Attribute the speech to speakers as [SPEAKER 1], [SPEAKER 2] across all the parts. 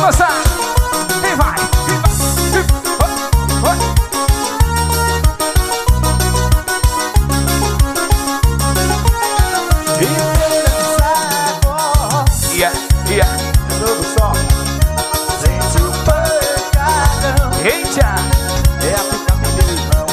[SPEAKER 1] gostar. E vai, e vai. Eita!
[SPEAKER 2] É a pica meu irmão.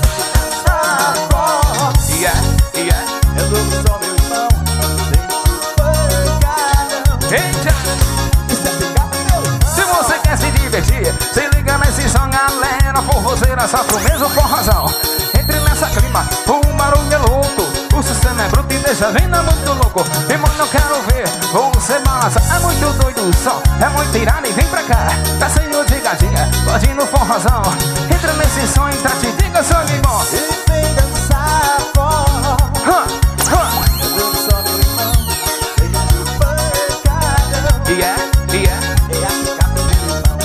[SPEAKER 2] É novo só meu irmão. Sente o pancadão.
[SPEAKER 1] Eita!
[SPEAKER 2] Isso é pica meu irmão.
[SPEAKER 1] Se você quer se divertir, se liga nesse som, galera. Forrozeira só pro mesmo forrozão. Entre nessa clima, o barulho é louco. O sistema é bruto e deixa a vida muito louco. E mano, eu quero ver você balança. É muito doido o som, é muito irado e vem pra cá. Tá cheio de gatinha, pode ir no forrozão. Entra nesse som e tá te diga sangue bom.
[SPEAKER 2] E vem dançar forró. É novo só meu irmão. Sente o pancadão. É a pica meu irmão.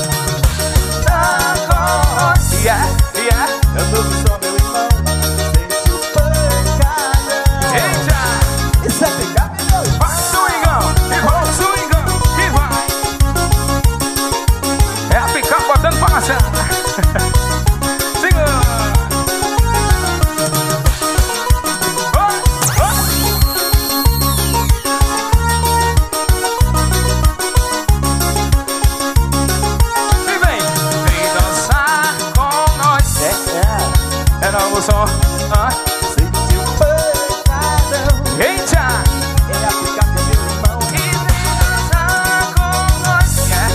[SPEAKER 2] É novo só meu irmão. Sente o pancadão.
[SPEAKER 1] Eita!
[SPEAKER 2] Isso é pica meu irmão.
[SPEAKER 1] Vai swingão, e vai swingão, e vai. É a pica botando pra lançar. Segura. E vem, vem dançar com nós. É novo som.
[SPEAKER 2] Sente o pancadão.
[SPEAKER 1] Eita!
[SPEAKER 2] É a pica meu irmão.
[SPEAKER 1] E vem dançar com nós.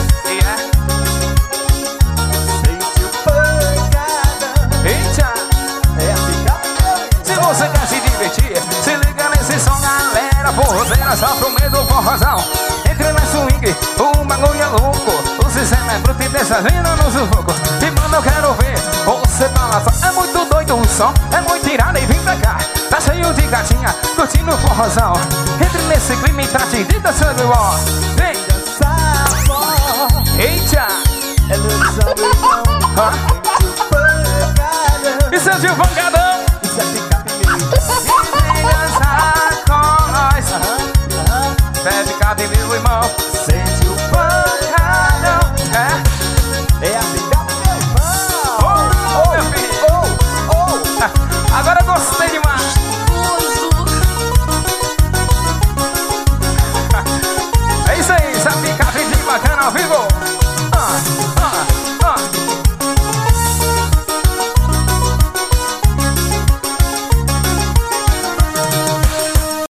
[SPEAKER 2] Sente o pancadão.
[SPEAKER 1] Eita!
[SPEAKER 2] É a pica meu irmão.
[SPEAKER 1] Se você quer se divertir, se liga nesse som, galera. Forrozeira só pro meio do forrozão. Entre na swing, o bagulho é louco. O sistema é bruto e deixa a vida no sufoco. E mano, eu quero ver você balançar. É muito doido o som, é muito irado e vem pra cá. Tá cheio de gatinha, curtindo o forrozão. Entre nesse clima e tá te dita sangue bom. Vem!
[SPEAKER 2] Dançar forró.
[SPEAKER 1] Eita!
[SPEAKER 2] É novo só meu irmão. Sente o pancadão.
[SPEAKER 1] E seu Gilvão